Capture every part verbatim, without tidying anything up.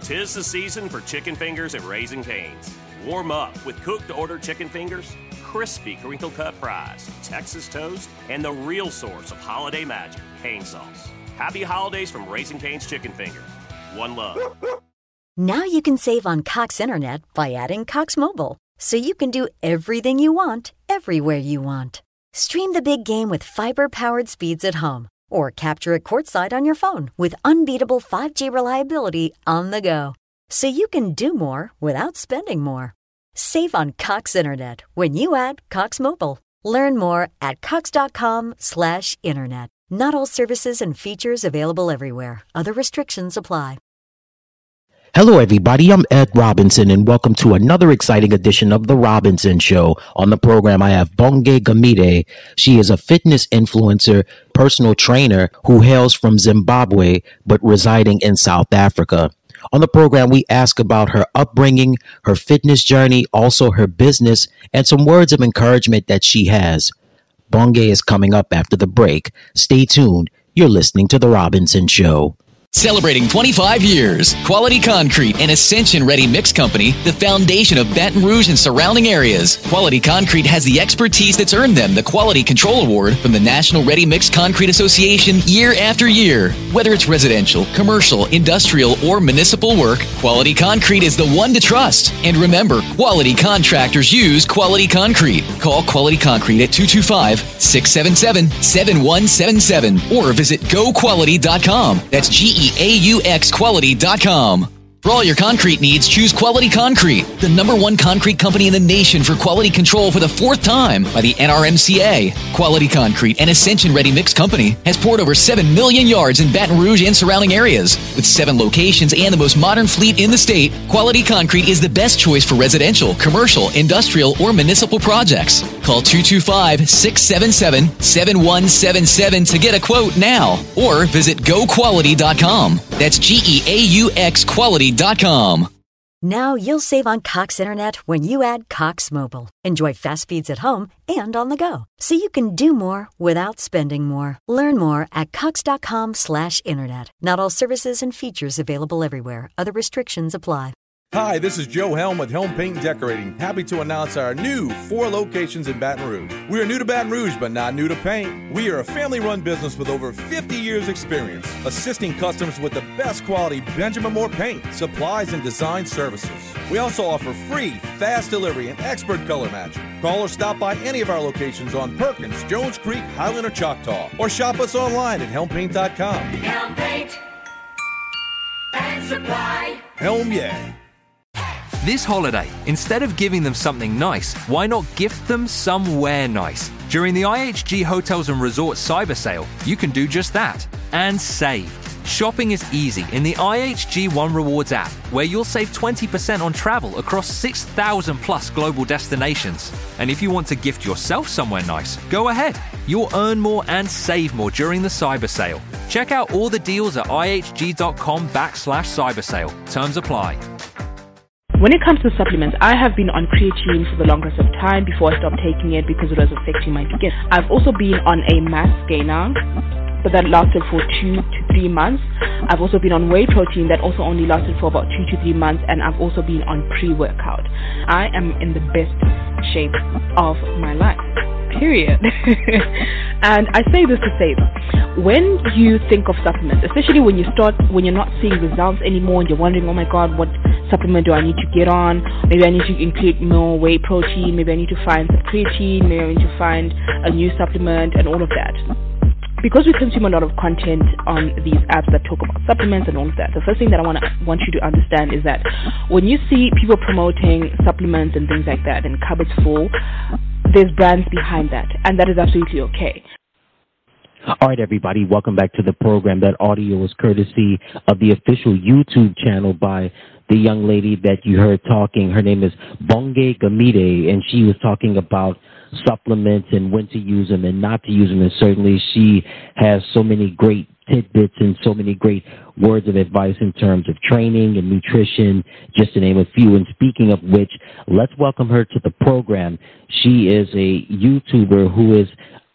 'Tis the season for chicken fingers at Raising Cane's. Warm up with cooked-to-order chicken fingers, crispy crinkle-cut fries, Texas toast, and the real source of holiday magic, cane sauce. Happy holidays from Raising Cane's Chicken Fingers. One love. Now you can save on Cox Internet by adding Cox Mobile, so you can do everything you want, everywhere you want. Stream the big game with fiber-powered speeds at home, or capture it courtside on your phone with unbeatable five G reliability on the go. So you can do more without spending more. Save on Cox Internet when you add Cox Mobile. Learn more at cox.com slash internet. Not all services and features available everywhere. Other restrictions apply. Hello, everybody. I'm Ed Robinson, and welcome to another exciting edition of The Robinson Show. On the program, I have Bonge Gamide. She is a fitness influencer, personal trainer who hails from Zimbabwe, but residing in South Africa. On the program, we ask about her upbringing, her fitness journey, also her business, and some words of encouragement that she has. Bonge is coming up after the break. Stay tuned. You're listening to The Robinson Show. Celebrating twenty-five years, Quality Concrete, an Ascension-ready mix company, the foundation of Baton Rouge and surrounding areas. Quality Concrete has the expertise that's earned them the Quality Control Award from the National Ready Mix Concrete Association year after year. Whether it's residential, commercial, industrial, or municipal work, Quality Concrete is the one to trust. And remember, quality contractors use Quality Concrete. Call Quality Concrete at two two five, six seven seven, seven one seven seven or visit go quality dot com. That's G E A U X quality dot com. For all your concrete needs, choose Quality Concrete, the number one concrete company in the nation for quality control for the fourth time by the N R M C A. Quality Concrete, an Ascension-ready mix company, has poured over seven million yards in Baton Rouge and surrounding areas. With seven locations and the most modern fleet in the state, Quality Concrete is the best choice for residential, commercial, industrial, or municipal projects. Call two two five, six seven seven, seven one seven seven to get a quote now, or visit go quality dot com. That's G E A U X quality dot com. Now you'll save on Cox Internet when you add Cox Mobile. Enjoy fast speeds at home and on the go, so you can do more without spending more. Learn more at cox.com slash internet. Not all services and features available everywhere. Other restrictions apply. Hi, this is Joe Helm with Helm Paint and Decorating. Happy to announce our new four locations in Baton Rouge. We are new to Baton Rouge, but not new to paint. We are a family-run business with over fifty years experience, assisting customers with the best quality Benjamin Moore paint, supplies, and design services. We also offer free, fast delivery and expert color matching. Call or stop by any of our locations on Perkins, Jones Creek, Highland, or Choctaw, or shop us online at helm paint dot com. Helm Paint and Supply. Helm, yeah. This holiday, instead of giving them something nice, why not gift them somewhere nice? During the I H G Hotels and Resorts Cyber Sale, you can do just that and save. Shopping is easy in the I H G One Rewards app, where you'll save twenty percent on travel across six thousand plus global destinations. And if you want to gift yourself somewhere nice, go ahead. You'll earn more and save more during the cyber sale. Check out all the deals at ihg.com backslash cyber sale. Terms apply. When it comes to supplements, I have been on creatine for the longest of time before I stopped taking it because it was affecting my skin. I've also been on a mass gainer, but that lasted for two to three months. I've also been on whey protein that also only lasted for about two to three months, and I've also been on pre-workout. I am in the best shape of my life, period. And I say this to say that when you think of supplements, especially when you start, when you're not seeing results anymore and you're wondering, oh my God, what supplement do I need to get on? Maybe I need to include more whey protein, maybe I need to find some creatine, maybe I need to find a new supplement and all of that. Because we consume a lot of content on these apps that talk about supplements and all of that, the first thing that I want to want you to understand is that when you see people promoting supplements and things like that and cupboards full, there's brands behind that, and that is absolutely okay. All right, everybody, welcome back to the program. That audio is courtesy of the official YouTube channel by the young lady that you heard talking. Her name is Bonge Gamide, and she was talking about supplements and when to use them and not to use them. And certainly she has so many great tidbits and so many great words of advice in terms of training and nutrition, just to name a few. And speaking of which, let's welcome her to the program. She is a YouTuber who is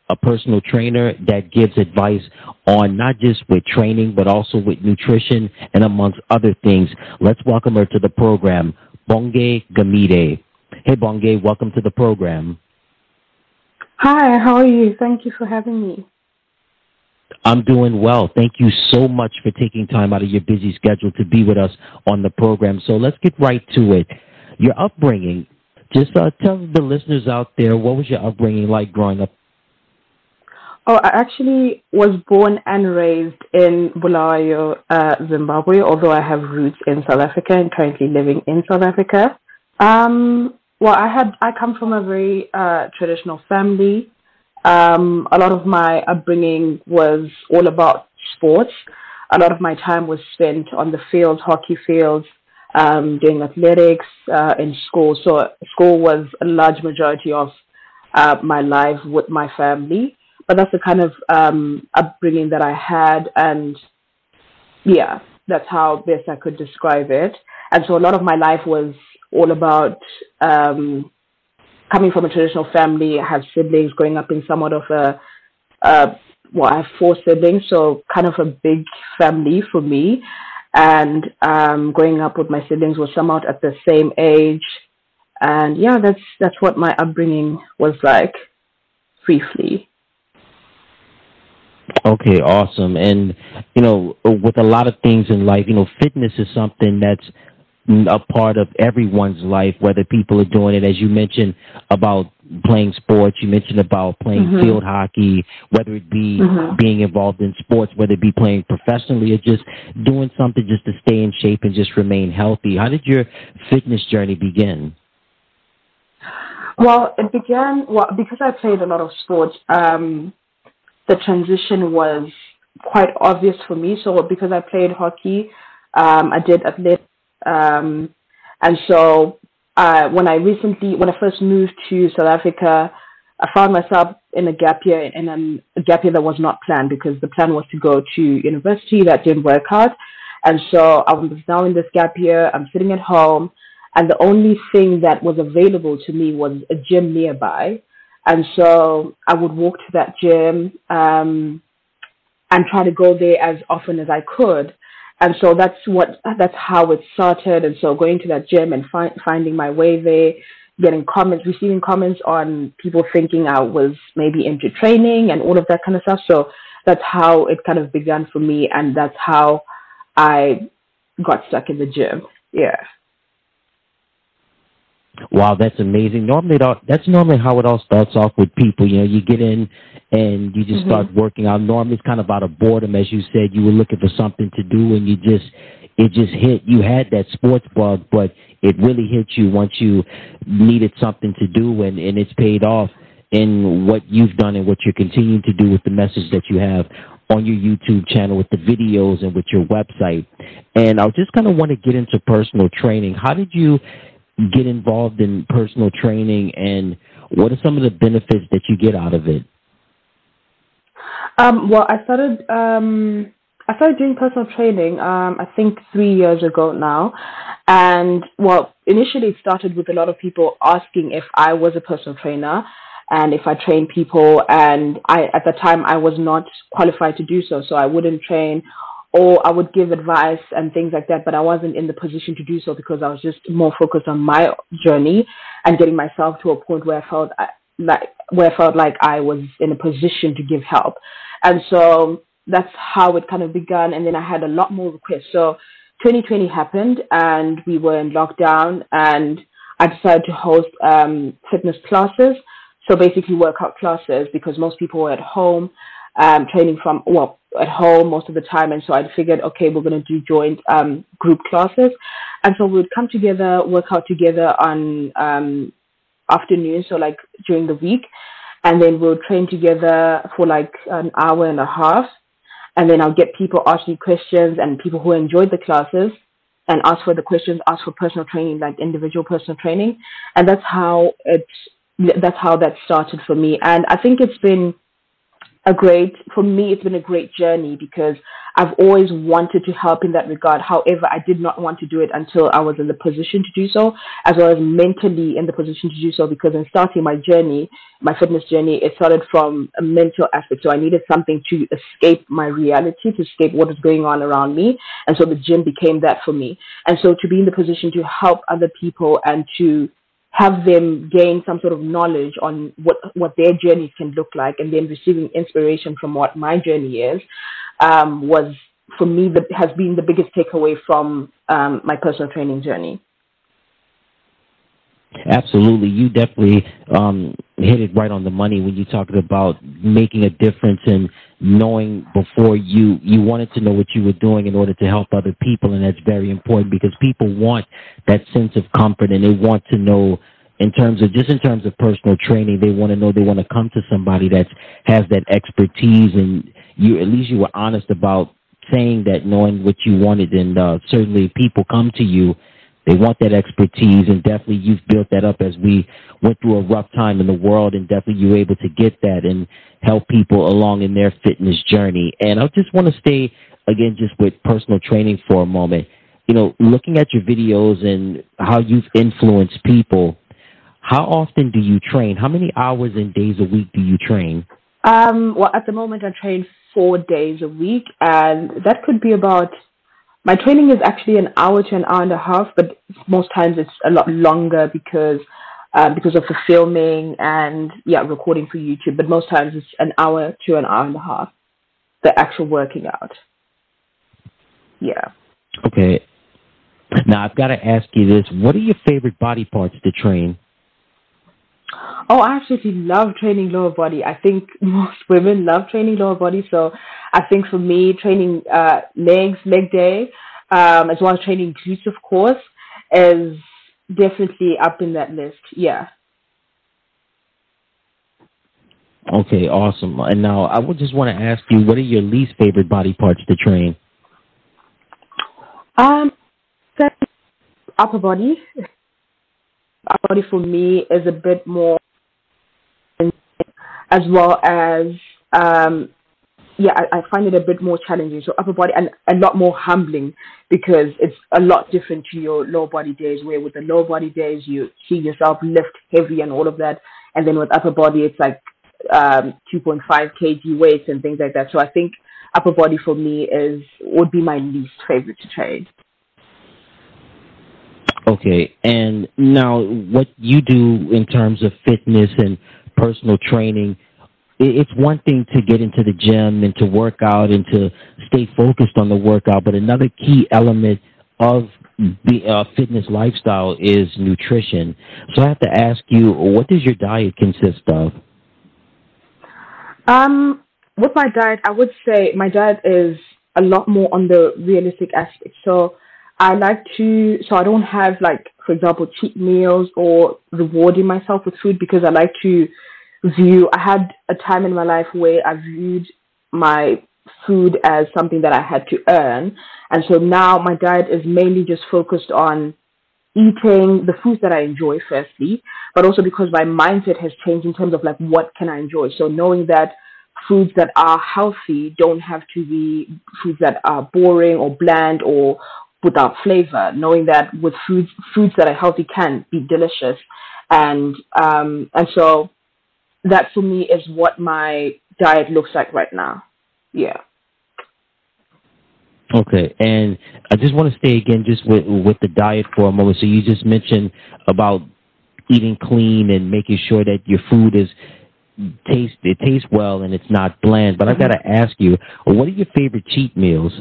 a personal trainer that gives advice on not just with training, but also with nutrition and amongst other things. Let's welcome her to the program, Bonge Gamide. Hey, Bonge, welcome to the program. Hi, how are you? Thank you for having me. I'm doing well. Thank you so much for taking time out of your busy schedule to be with us on the program. So let's get right to it. Your upbringing, just uh, tell the listeners out there, what was your upbringing like growing up? Oh, I actually was born and raised in Bulawayo, uh, Zimbabwe, although I have roots in South Africa and currently living in South Africa. Um, well, I had I come from a very uh, traditional family. Um, a lot of my upbringing was all about sports. A lot of my time was spent on the field, hockey fields, um, doing athletics uh, in school. So school was a large majority of uh, my life with my family. But that's the kind of um, upbringing that I had. And yeah, that's how best I could describe it. And so a lot of my life was all about um, coming from a traditional family. I have siblings, growing up in somewhat of a, uh, well, I have four siblings, so kind of a big family for me. And um, growing up with my siblings was somewhat at the same age. And yeah, that's that's what my upbringing was like, briefly. Okay, awesome. And, you know, with a lot of things in life, you know, fitness is something that's a part of everyone's life, whether people are doing it, as you mentioned, about playing sports, you mentioned about playing mm-hmm. field hockey, whether it be mm-hmm. being involved in sports, whether it be playing professionally or just doing something just to stay in shape and just remain healthy. How did your fitness journey begin? Well, it began, well, because I played a lot of sports, um, the transition was quite obvious for me. So because I played hockey, um, I did athletics, um, and so uh, when I recently, when I first moved to South Africa, I found myself in a gap year, in an, a gap year that was not planned because the plan was to go to university. That didn't work out. And so I was now in this gap year. I'm sitting at home, and the only thing that was available to me was a gym nearby. And so I would walk to that gym um, and try to go there as often as I could. And so that's what that's how it started. And so going to that gym and fi- finding my way there, getting comments, receiving comments on people thinking I was maybe into training and all of that kind of stuff. So that's how it kind of began for me, and that's how I got stuck in the gym. Yeah. Wow, that's amazing. Normally, that's normally how it all starts off with people. You know, you get in and you just mm-hmm. start working out. Normally, it's kind of out of boredom, as you said. You were looking for something to do, and you just it just hit. You had that sports bug, but it really hit you once you needed something to do, and, and it's paid off in what you've done and what you're continuing to do with the message that you have on your YouTube channel, with the videos and with your website. And I just kind of want to get into personal training. How did you get involved in personal training, and what are some of the benefits that you get out of it? Um, well, I started um, I started doing personal training, um, I think three years ago now. And well, initially it started with a lot of people asking if I was a personal trainer and if I train people. And I, at the time, I was not qualified to do so, so I wouldn't train, or I would give advice and things like that, but I wasn't in the position to do so because I was just more focused on my journey and getting myself to a point where I felt I, like where I felt like I was in a position to give help. And so that's how it kind of began. And then I had a lot more requests. So twenty twenty happened, and we were in lockdown, and I decided to host um, fitness classes. So basically workout classes, because most people were at home. Um, training from, well, at home most of the time. And so I figured, okay, we're going to do joint um, group classes. And so we would come together, work out together on um, afternoons, so like during the week. And then we'll train together for like an hour and a half. And then I'll get people asking questions, and people who enjoyed the classes and ask for the questions, ask for personal training, like individual personal training. And that's how it, that's how that started for me. And I think it's been a great, for me, it's been a great journey because I've always wanted to help in that regard. However, I did not want to do it until I was in the position to do so, as well as mentally in the position to do so, because in starting my journey, my fitness journey, it started from a mental aspect. So I needed something to escape my reality, to escape what is going on around me. And so the gym became that for me. And so to be in the position to help other people and to have them gain some sort of knowledge on what, what their journeys can look like, and then receiving inspiration from what my journey is, um, was, for me, the, has been the biggest takeaway from um, my personal training journey. Absolutely. You definitely um, hit it right on the money when you talked about making a difference and knowing before you, you wanted to know what you were doing in order to help other people. And that's very important because people want that sense of comfort, and they want to know in terms of, just in terms of personal training, they want to know, they want to come to somebody that has that expertise, and you, at least you were honest about saying that, knowing what you wanted. And uh, certainly people come to you, they want that expertise, and definitely you've built that up as we went through a rough time in the world, and definitely you were able to get that and help people along in their fitness journey. And I just want to stay, again, just with personal training for a moment. You know, looking at your videos and how you've influenced people, how often do you train? How many hours and days a week do you train? Um, well, at the moment, I train four days a week, and that could be about, my training is actually an hour to an hour and a half, but most times it's a lot longer because uh, because of the filming and, yeah, recording for YouTube. But most times it's an hour to an hour and a half, the actual working out. Yeah. Okay. Now, I've got to ask you this. What are your favorite body parts to train? Oh, I absolutely love training lower body. I think most women love training lower body. So I think for me, training uh, legs, leg day, um, as well as training glutes, of course, is definitely up in that list. Yeah. Okay, awesome. And now I would just want to ask you, what are your least favorite body parts to train? Um, upper body. Upper body for me is a bit more, as well as, um, yeah, I, I find it a bit more challenging. So upper body, and a lot more humbling because it's a lot different to your lower body days, where with the lower body days, you see yourself lift heavy and all of that. And then with upper body, it's like um, two point five kilograms weights and things like that. So I think upper body for me is would be my least favorite to train. Okay, and now what you do in terms of fitness and personal training, it's one thing to get into the gym and to work out and to stay focused on the workout, but another key element of the uh, fitness lifestyle is nutrition. So I have to ask you, what does your diet consist of? Um, with my diet, I would say my diet is a lot more on the realistic aspect. So I like to, so I don't have, like, for example, cheat meals or rewarding myself with food, because I like to view, I had a time in my life where I viewed my food as something that I had to earn. And so now my diet is mainly just focused on eating the foods that I enjoy, firstly, but also because my mindset has changed in terms of, like, what can I enjoy? So knowing that foods that are healthy don't have to be foods that are boring or bland or without flavor, knowing that with foods foods that are healthy can be delicious. And um and so that for me is what my diet looks like right now. Yeah. Okay, and I just want to stay again just with with the diet for a moment. So you just mentioned about eating clean and making sure that your food is taste it tastes well and it's not bland. But mm-hmm. I've got to ask you, what are your favorite cheat meals?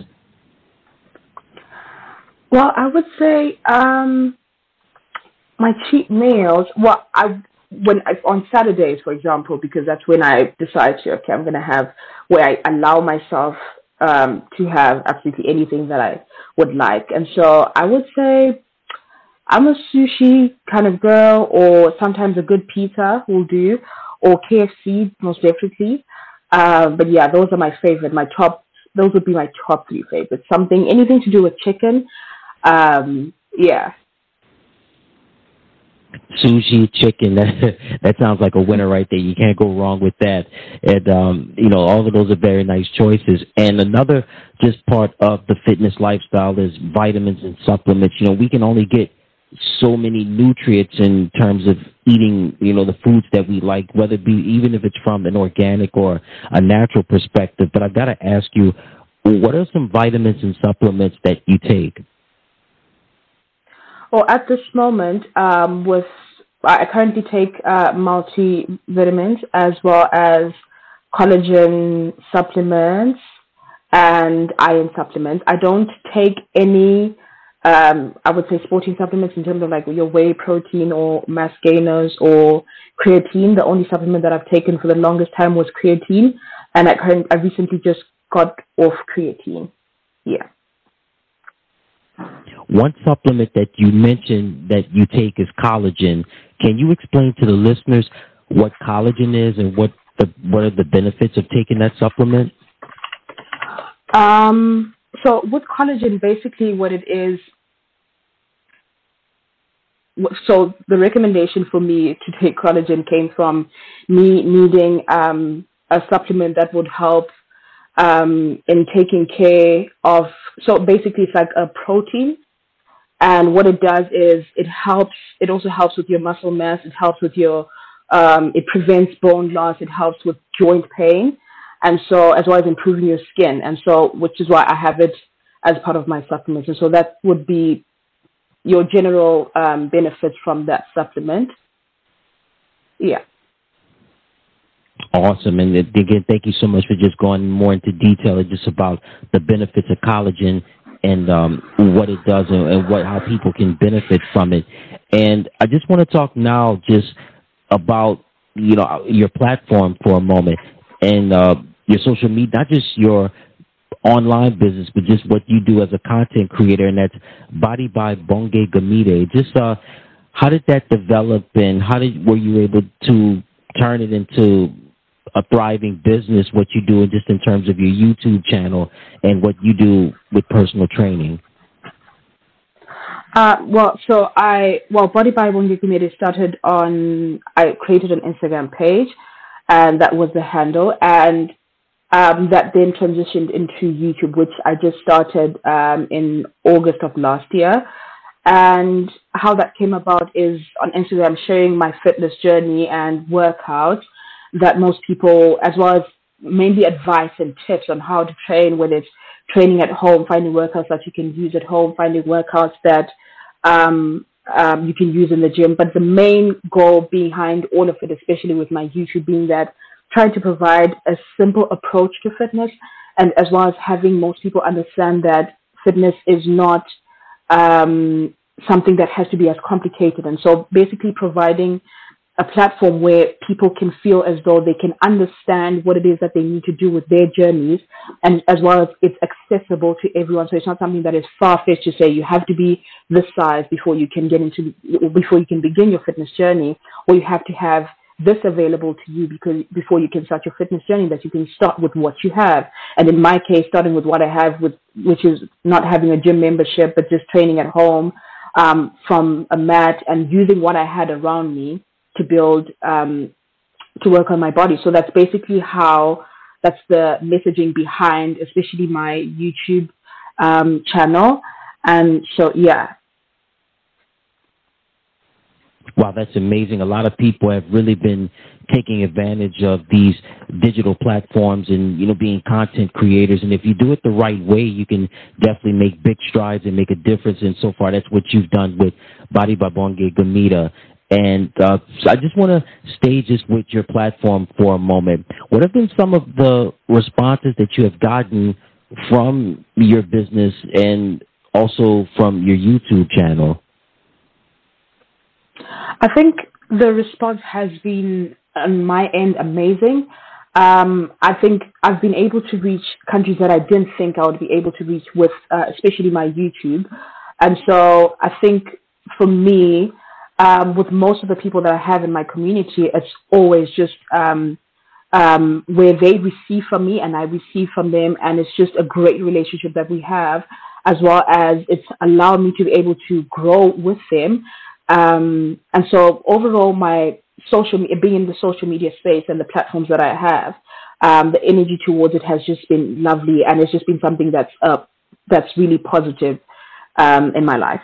Well, I would say um, my cheat meals. Well, I when I, on Saturdays, for example, because that's when I decide to, okay, I'm going to have, where I allow myself um, to have absolutely anything that I would like. And so I would say I'm a sushi kind of girl, or sometimes a good pizza will do, or K F C most definitely. Uh, but yeah, those are my favorite. My top. Those would be my top three favorites. Something, anything to do with chicken. Um, yeah. sushi, chicken. That, that sounds like a winner right there. You can't go wrong with that. And, um, you know, all of those are very nice choices. And another just part of the fitness lifestyle is vitamins and supplements. You know, we can only get so many nutrients in terms of eating, you know, the foods that we like, whether it be, even if it's from an organic or a natural perspective. But I've got to ask you, what are some vitamins and supplements that you take? Well, at this moment, um, with I currently take uh, multivitamins as well as collagen supplements and iron supplements. I don't take any, um, I would say, sporting supplements in terms of like your whey protein or mass gainers or creatine. The only supplement that I've taken for the longest time was creatine, and I current, I recently just got off creatine. Yeah. One supplement that you mentioned that you take is collagen. Can you explain to the listeners what collagen is and what the what are the benefits of taking that supplement? Um, so with collagen, basically what it is, so the recommendation for me to take collagen came from me needing um, a supplement that would help um, in taking care of, so basically it's like a protein. And what it does is it helps, it also helps with your muscle mass, it helps with your, um, it prevents bone loss, it helps with joint pain, and so, as well as improving your skin. And so, which is why I have it as part of my supplements. And so that would be your general um, benefits from that supplement. Yeah. Awesome. And again, thank you so much for just going more into detail just about the benefits of collagen and um, what it does and, and what how people can benefit from it. And I just want to talk now just about, you know, your platform for a moment and uh, your social media, not just your online business, but just what you do as a content creator, and that's Body by Bonge Gamide. Just uh, how did that develop, and how did were you able to turn it into a thriving business, what you do, and just in terms of your YouTube channel and what you do with personal training? Uh, well, so I, well, Body by Bonge Gamide started on, I created an Instagram page, and that was the handle, and um, that then transitioned into YouTube, which I just started um, in August of last year. And how that came about is on Instagram, sharing my fitness journey and workouts that most people, as well as mainly advice and tips on how to train, whether it's training at home, finding workouts that you can use at home, finding workouts that um, um, you can use in the gym. But the main goal behind all of it, especially with my YouTube, being that trying to provide a simple approach to fitness, and as well as having most people understand that fitness is not um, something that has to be as complicated. And so basically providing a platform where people can feel as though they can understand what it is that they need to do with their journeys, and as well as it's accessible to everyone. So it's not something that is far-fetched to say you have to be this size before you can get into, before you can begin your fitness journey, or you have to have this available to you because before you can start your fitness journey, that you can start with what you have. And in my case, starting with what I have, with which is not having a gym membership, but just training at home um, from a mat and using what I had around me to build, um, to work on my body. So that's basically how, that's the messaging behind, especially my YouTube um, channel. And so, yeah. Wow, that's amazing. A lot of people have really been taking advantage of these digital platforms and, you know, being content creators. And if you do it the right way, you can definitely make big strides and make a difference. And so far, that's what you've done with Body by Bonge Gamide. And uh, so I just want to stage this with your platform for a moment. What have been some of the responses that you have gotten from your business and also from your YouTube channel? I think the response has been, on my end, amazing. Um, I think I've been able to reach countries that I didn't think I would be able to reach with, uh, especially my YouTube. And so I think for me, um, with most of the people that I have in my community, it's always just um, um, where they receive from me and I receive from them. And it's just a great relationship that we have, as well as it's allowed me to be able to grow with them. Um, and so overall, my social being in the social media space and the platforms that I have, um, the energy towards it has just been lovely, and it's just been something that's uh, that's really positive um, in my life.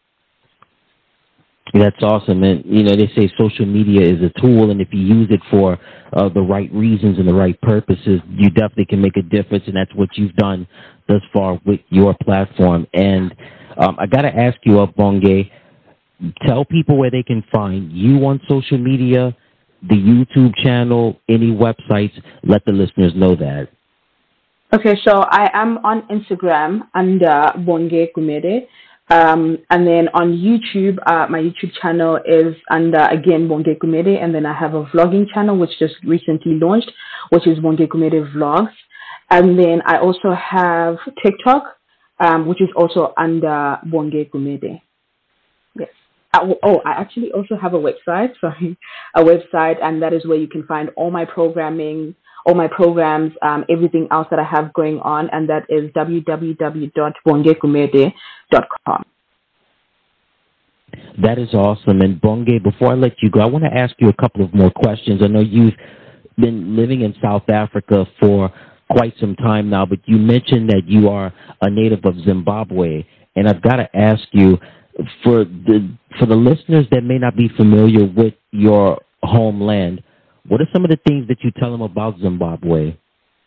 That's awesome. And, you know, they say social media is a tool, and if you use it for uh, the right reasons and the right purposes, you definitely can make a difference, and that's what you've done thus far with your platform. And um, I got to ask you, up, Bonge, tell people where they can find you on social media, the YouTube channel, any websites. Let the listeners know that. Okay, so I am on Instagram under Bonge Gumede. Um, and then on YouTube, uh, my YouTube channel is under, again, Bonge Gumede. And then I have a vlogging channel, which just recently launched, which is Bonge Gumede Vlogs. And then I also have TikTok, um, which is also under Bonge Gumede. Yes. Uh, oh, I actually also have a website, sorry, a website, and that is where you can find all my programming, all my programs, um, everything else that I have going on, and that is w w w dot bonge gumede dot com. That is awesome. And Bonge, before I let you go, I want to ask you a couple of more questions. I know you've been living in South Africa for quite some time now, but you mentioned that you are a native of Zimbabwe, and I've got to ask you, for the for the listeners that may not be familiar with your homeland, what are some of the things that you tell them about Zimbabwe?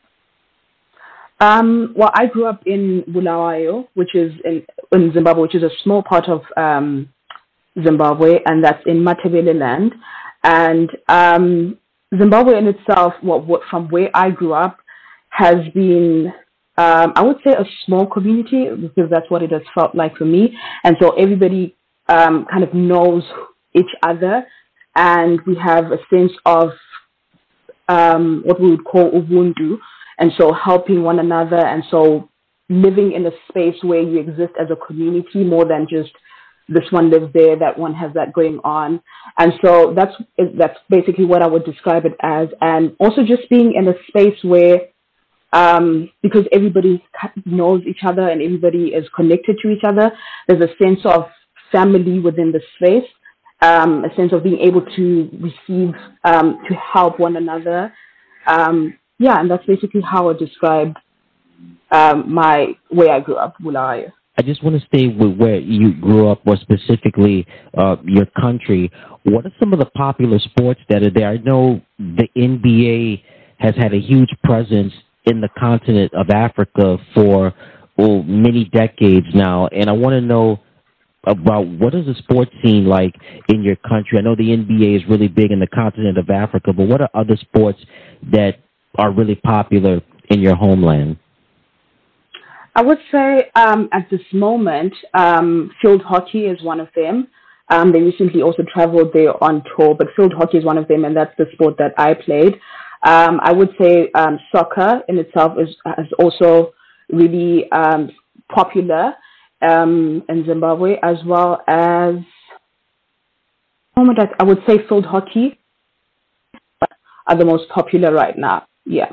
Um, well, I grew up in Bulawayo, which is in, in Zimbabwe, which is a small part of um, Zimbabwe, and that's in Matabele land. And um, Zimbabwe in itself, what, what, from where I grew up, has been, um, I would say, a small community, because that's what it has felt like for me. And so everybody um, kind of knows each other, and we have a sense of um, what we would call Ubuntu, and so helping one another, and so living in a space where you exist as a community more than just this one lives there, that one has that going on. And so that's that's basically what I would describe it as. And also just being in a space where, um, because everybody knows each other and everybody is connected to each other, there's a sense of family within the space. Um, a sense of being able to receive, um, to help one another. Um, yeah, and that's basically how I describe um, my where I grew up, Bulawayo. I just want to stay with where you grew up, more specifically uh, your country. What are some of the popular sports that are there? I know the N B A has had a huge presence in the continent of Africa for well, many decades now, and I want to know about what is the sports scene like in your country. I know the N B A is really big in the continent of Africa, but what are other sports that are really popular in your homeland? I would say um, at this moment, um, field hockey is one of them. Um, they recently also traveled there on tour, but field hockey is one of them, and that's the sport that I played. Um, I would say um, soccer in itself is, is also really um, popular Um, in Zimbabwe, as well as, I would say field hockey are the most popular right now. Yeah.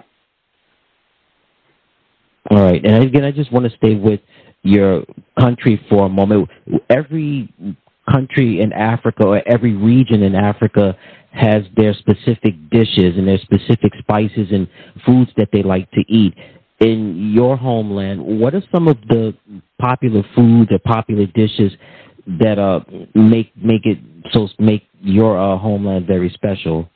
All right. And again, I just want to stay with your country for a moment. Every country in Africa, or every region in Africa, has their specific dishes and their specific spices and foods that they like to eat. In your homeland, what are some of the popular foods or popular dishes that uh, make make it so make your uh, homeland very special?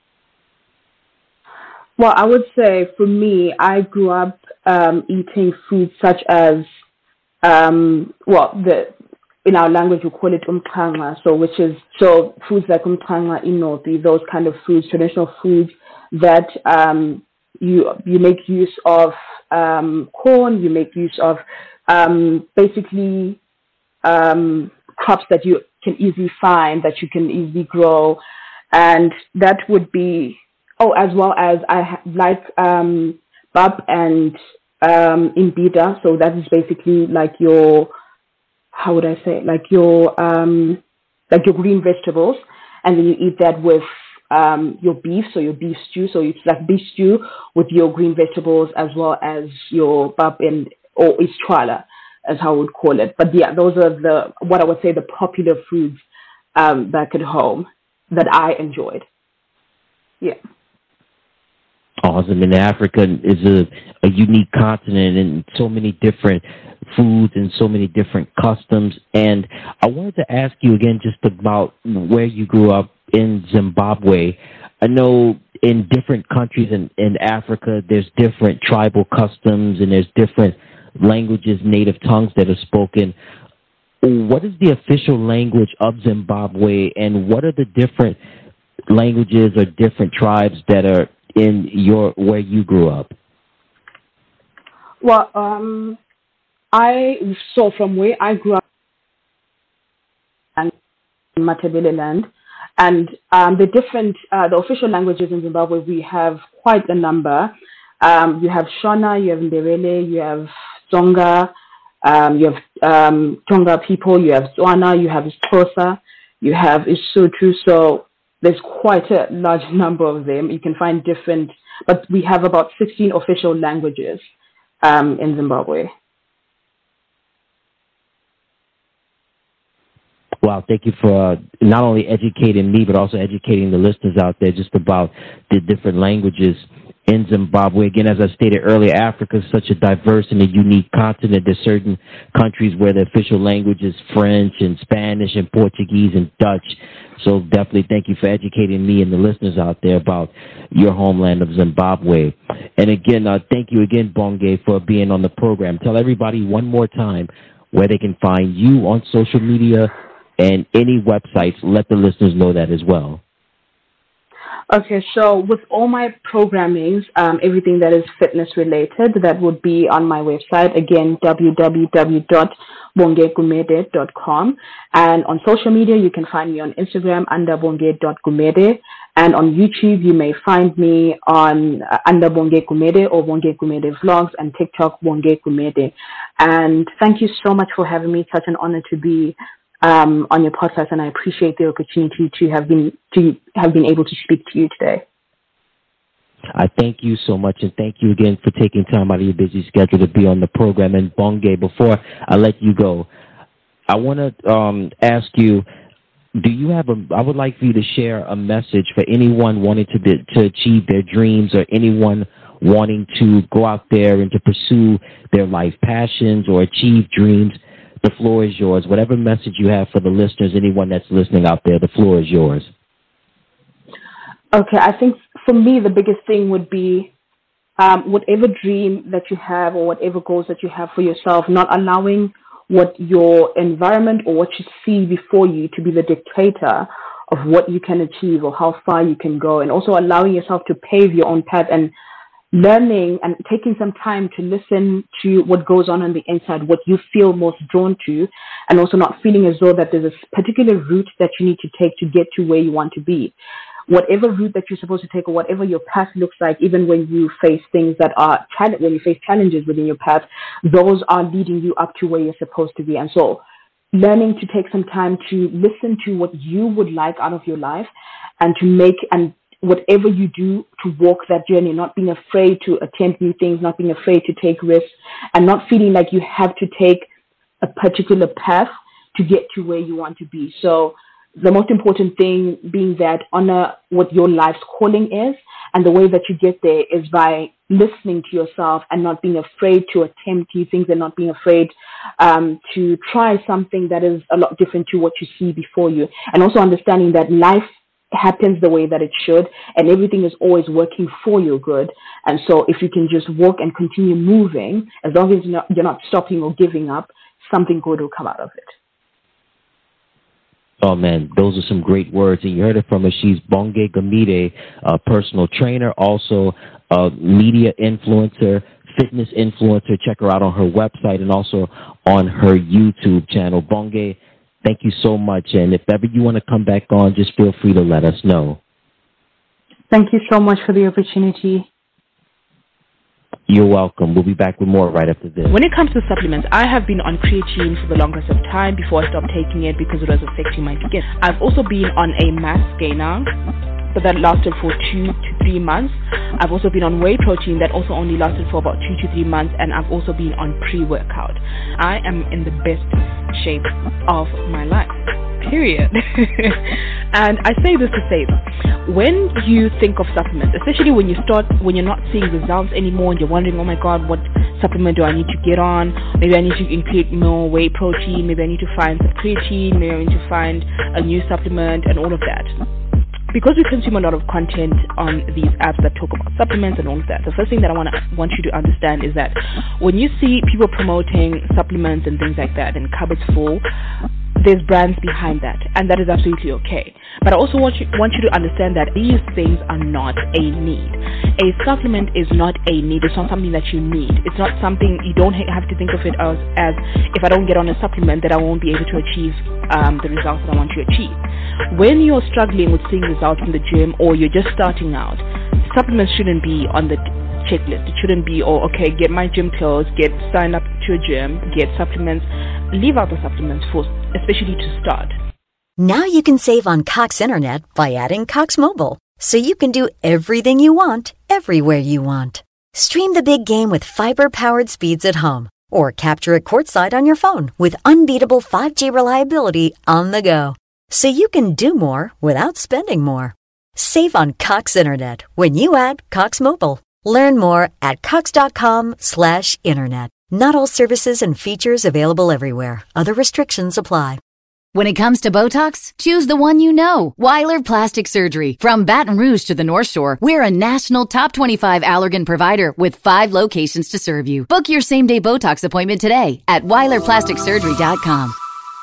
Well, I would say for me, I grew up um, eating foods such as, um, well, the in our language we call it umqanga, so which is so foods like umqanga, inoti, those kind of foods, traditional foods that um, you you make use of. Um, corn, you make use of um, basically um, crops that you can easily find, that you can easily grow, and that would be, oh, as well as I ha- like um, bab and um, imbida, so that is basically like your, how would I say it? like your, um, like your green vegetables, and then you eat that with Um, your beef, so your beef stew, so it's like beef stew with your green vegetables as well as your bab and or istrala, as how I would call it. But yeah, those are the what I would say the popular foods um, back at home that I enjoyed. Yeah. Awesome. And Africa is a, a unique continent and so many different foods and so many different customs. And I wanted to ask you again just about where you grew up in Zimbabwe. I know in different countries in, in Africa, there's different tribal customs and there's different languages, native tongues that are spoken. What is the official language of Zimbabwe, and what are the different languages or different tribes that are in your where you grew up? Well, um, I so from where I grew up in Matabele land, and um, the different uh, the official languages in Zimbabwe, we have quite a number. Um, you have Shona, you have Ndebele, you have Tsonga, um, you have um, Tonga people, you have Tswana, you have Xhosa, you have Isotho. So there's quite a large number of them. You can find different, but we have about sixteen official languages um, in Zimbabwe. Wow, thank you for uh, not only educating me, but also educating the listeners out there just about the different languages in Zimbabwe. Again, as I stated earlier, Africa is such a diverse and a unique continent. There's certain countries where the official language is French and Spanish and Portuguese and Dutch. So definitely thank you for educating me and the listeners out there about your homeland of Zimbabwe. And again, uh, thank you again, Bonge, for being on the program. Tell everybody one more time where they can find you on social media and any websites. Let the listeners know that as well. Okay, so with all my programmings, um, everything that is fitness related, that would be on my website, again, w w w dot bonge gumede dot com. And on social media, you can find me on Instagram under bonge dot gumede. And on YouTube, you may find me on uh, under Bonge Gumede or Bonge Gumede Vlogs, and TikTok, Bonge Gumede. And thank you so much for having me. Such an honor to be Um, on your podcast, and I appreciate the opportunity to have been to have been able to speak to you today. I thank you so much, and thank you again for taking time out of your busy schedule to be on the program. And Bonge, before I let you go, I want to um, ask you: do you have a? I would like for you to share a message for anyone wanting to be, to achieve their dreams, or anyone wanting to go out there and to pursue their life passions or achieve dreams. The floor is yours. Whatever message you have for the listeners, anyone that's listening out there, the floor is yours. Okay, I think for me, the biggest thing would be um, whatever dream that you have or whatever goals that you have for yourself, not allowing what your environment or what you see before you to be the dictator of what you can achieve or how far you can go, and also allowing yourself to pave your own path and learning and taking some time to listen to what goes on on the inside, what you feel most drawn to, and also not feeling as though that there's a particular route that you need to take to get to where you want to be. Whatever route that you're supposed to take or whatever your path looks like, even when you face things that are, when you face challenges within your path, those are leading you up to where you're supposed to be. And so learning to take some time to listen to what you would like out of your life, and to make and whatever you do to walk that journey, not being afraid to attempt new things, not being afraid to take risks, and not feeling like you have to take a particular path to get to where you want to be. So the most important thing being that honor what your life's calling is, and the way that you get there is by listening to yourself and not being afraid to attempt new things, and not being afraid um, to try something that is a lot different to what you see before you. And also understanding that life happens the way that it should, and everything is always working for your good. And so if you can just walk and continue moving, as long as you're not, you're not stopping or giving up, something good will come out of it. Oh, man, those are some great words. And you heard it from her. She's Bonge Gumede, a personal trainer, also a media influencer, fitness influencer. Check her out on her website and also on her YouTube channel. Bonge, thank you so much. And if ever you want to come back on, just feel free to let us know. Thank you so much for the opportunity. You're welcome. We'll be back with more right after this. When it comes to supplements, I have been on creatine for the longest of time before I stopped taking it because it was affecting my skin. I've also been on a mass gainer, but that lasted for two to three months. I've also been on whey protein that also only lasted for about two to three months, and I've also been on pre-workout. I am in the best shape of my life. period. And I say this to say, when you think of supplements, especially when you start, when you're not seeing results anymore and you're wondering, oh my God, what supplement do I need to get on? Maybe I need to include more whey protein, maybe I need to find some creatine, maybe I need to find a new supplement and all of that. Because we consume a lot of content on these apps that talk about supplements and all of that, the first thing that I want to want you to understand is that when you see people promoting supplements and things like that and cupboards full, there's brands behind that, and that is absolutely okay. But I also want you, want you to understand that these things are not a need. A supplement is not a need. It's not something that you need. It's not something, you don't have to think of it as, as if I don't get on a supplement, that I won't be able to achieve um, the results that I want to achieve. When you're struggling with seeing results in the gym, or you're just starting out, supplements shouldn't be on the checklist. It shouldn't be, oh, okay, get my gym clothes, get signed up to a gym, get supplements. Leave out the supplements for, especially to start. Now you can save on Cox Internet by adding Cox Mobile, so you can do everything you want, everywhere you want. Stream the big game with fiber-powered speeds at home, or capture it courtside on your phone with unbeatable five G reliability on the go, so you can do more without spending more. Save on Cox Internet when you add Cox Mobile. Learn more at cox.com slash internet. Not all services and features available everywhere. Other restrictions apply. When it comes to Botox, choose the one you know. Weiler Plastic Surgery. From Baton Rouge to the North Shore, we're a national top twenty-five Allergan provider with five locations to serve you. Book your same-day Botox appointment today at weiler plastic surgery dot com.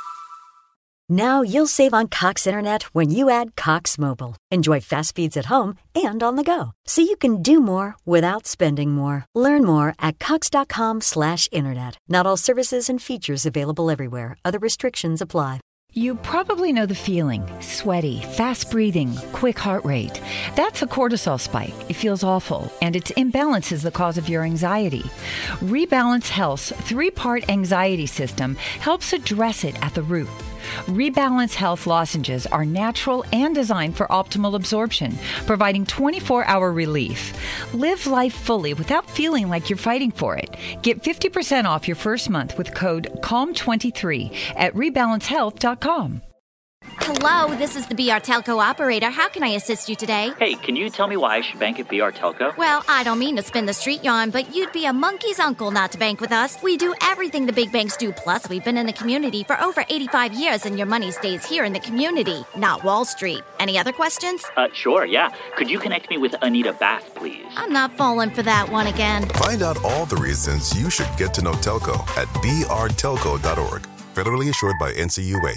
Now you'll save on Cox Internet when you add Cox Mobile. Enjoy fast speeds at home and on the go, so you can do more without spending more. Learn more at cox.com slash internet. Not all services and features available everywhere. Other restrictions apply. You probably know the feeling. Sweaty, fast breathing, quick heart rate. That's a cortisol spike. It feels awful, and its imbalance is the cause of your anxiety. Rebalance Health's three-part anxiety system helps address it at the root. Rebalance Health lozenges are natural and designed for optimal absorption, providing twenty-four hour relief. Live life fully without feeling like you're fighting for it. Get fifty percent off your first month with code C A L M twenty-three at rebalance health dot com. Hello, this is the B R Telco operator. How can I assist you today? Hey, can you tell me why I should bank at B R Telco? Well, I don't mean to spin the street yarn, but you'd be a monkey's uncle not to bank with us. We do everything the big banks do, plus we've been in the community for over eighty-five years, and your money stays here in the community, not Wall Street. Any other questions? Uh, sure, yeah. Could you connect me with Anita Bath, please? I'm not falling for that one again. Find out all the reasons you should get to know Telco at b r telco dot org. Federally issued by N C U A.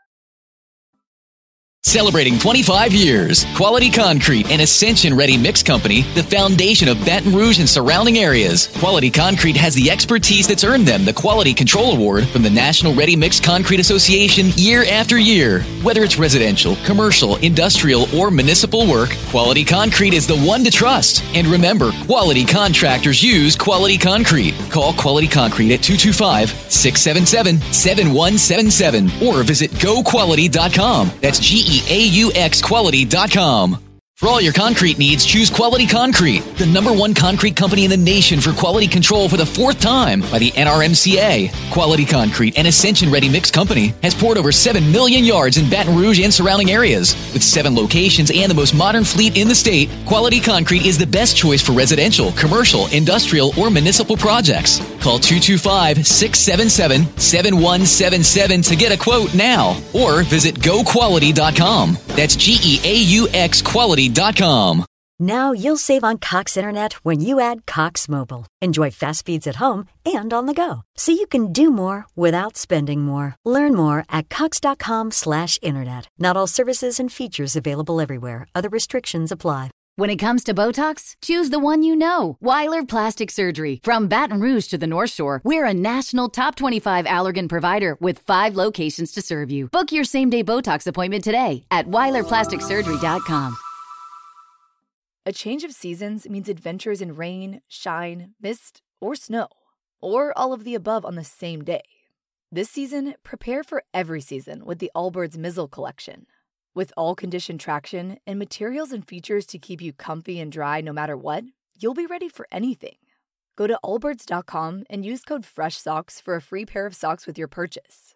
Celebrating twenty-five years, Quality Concrete, an Ascension-ready mix company, the foundation of Baton Rouge and surrounding areas. Quality Concrete has the expertise that's earned them the Quality Control Award from the National Ready Mix Concrete Association year after year. Whether it's residential, commercial, industrial, or municipal work, Quality Concrete is the one to trust. And remember, quality contractors use Quality Concrete. Call Quality Concrete at two two five, six seven seven, seven one seven seven or visit go quality dot com. That's G E A U X quality dot com. For all your concrete needs, choose Quality Concrete, the number one concrete company in the nation for quality control for the fourth time by the N R M C A. Quality Concrete, an Ascension-ready mix company, has poured over seven million yards in Baton Rouge and surrounding areas. With seven locations and the most modern fleet in the state, Quality Concrete is the best choice for residential, commercial, industrial, or municipal projects. Call two two five, six seven seven, seven one seven seven to get a quote now, or visit go quality dot com. That's G E A U X quality dot com. Now you'll save on Cox Internet when you add Cox Mobile. Enjoy fast speeds at home and on the go, so you can do more without spending more. Learn more at cox.com slash internet. Not all services and features available everywhere. Other restrictions apply. When it comes to Botox, choose the one you know. Weiler Plastic Surgery. From Baton Rouge to the North Shore, we're a national top twenty-five Allergan provider with five locations to serve you. Book your same-day Botox appointment today at weiler plastic surgery dot com. A change of seasons means adventures in rain, shine, mist, or snow, or all of the above on the same day. This season, prepare for every season with the Allbirds Mizzle collection. With all-condition traction and materials and features to keep you comfy and dry no matter what, you'll be ready for anything. Go to allbirds dot com and use code FRESHSOCKS for a free pair of socks with your purchase.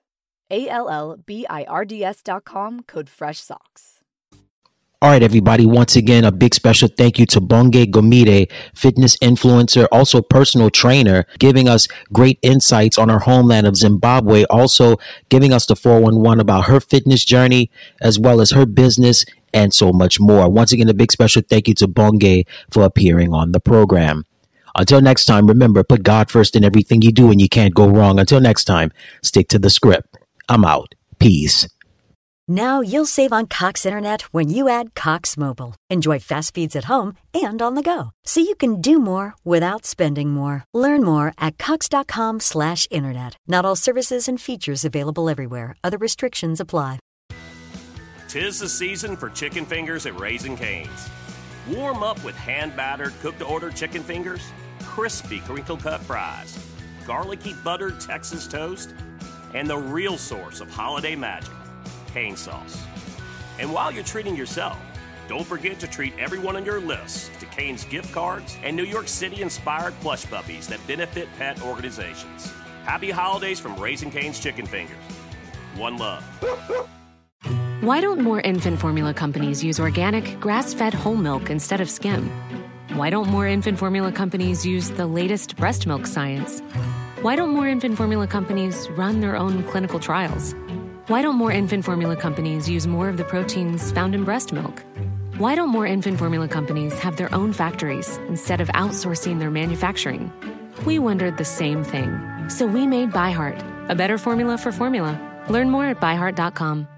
A L L B I R D S dot com, code FRESHSOCKS. All right, everybody. Once again, a big special thank you to Bonge Gomide, fitness influencer, also personal trainer, giving us great insights on her homeland of Zimbabwe, also giving us the four one one about her fitness journey, as well as her business, and so much more. Once again, a big special thank you to Bonge for appearing on the program. Until next time, remember, put God first in everything you do and you can't go wrong. Until next time, stick to the script. I'm out. Peace. Now you'll save on Cox Internet when you add Cox Mobile. Enjoy fast speeds at home and on the go, so you can do more without spending more. Learn more at cox.com slash internet. Not all services and features available everywhere. Other restrictions apply. Tis the season for chicken fingers at Raising Cane's. Warm up with hand-battered, cooked-to-order chicken fingers, crispy crinkle-cut fries, garlicky buttered Texas toast, and the real source of holiday magic, cane sauce. And while you're treating yourself, don't forget to treat everyone on your list to Cane's gift cards and New York City-inspired plush puppies that benefit pet organizations. Happy holidays from Raising Cane's Chicken Fingers. One love. Why don't more infant formula companies use organic, grass-fed whole milk instead of skim? Why don't more infant formula companies use the latest breast milk science? Why don't more infant formula companies run their own clinical trials? Why don't more infant formula companies use more of the proteins found in breast milk? Why don't more infant formula companies have their own factories instead of outsourcing their manufacturing? We wondered the same thing. So we made ByHeart, a better formula for formula. Learn more at by heart dot com.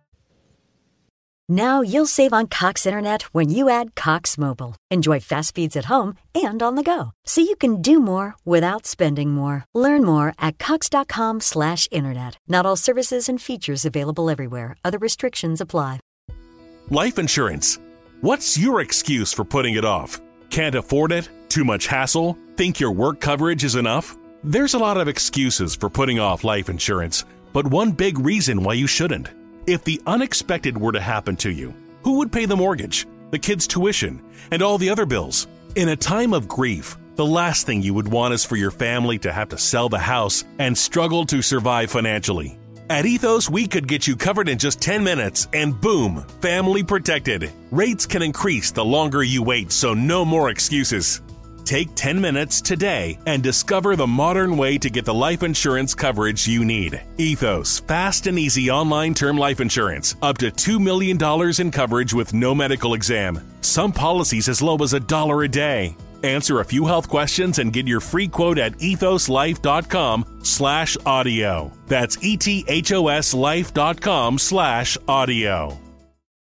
Now you'll save on Cox Internet when you add Cox Mobile. Enjoy fast speeds at home and on the go, so you can do more without spending more. Learn more at cox.com slash internet. Not all services and features available everywhere. Other restrictions apply. Life insurance. What's your excuse for putting it off? Can't afford it? Too much hassle? Think your work coverage is enough? There's a lot of excuses for putting off life insurance, but one big reason why you shouldn't. If the unexpected were to happen to you, who would pay the mortgage, the kids' tuition, and all the other bills? In a time of grief, the last thing you would want is for your family to have to sell the house and struggle to survive financially. At Ethos, we could get you covered in just ten minutes and boom, family protected. Rates can increase the longer you wait, so no more excuses. Take ten minutes today and discover the modern way to get the life insurance coverage you need. Ethos, fast and easy online term life insurance. Up to two million dollars in coverage with no medical exam. Some policies as low as a dollar a day. Answer a few health questions and get your free quote at ethoslife.com slash audio. That's E T H O S life.com slash audio.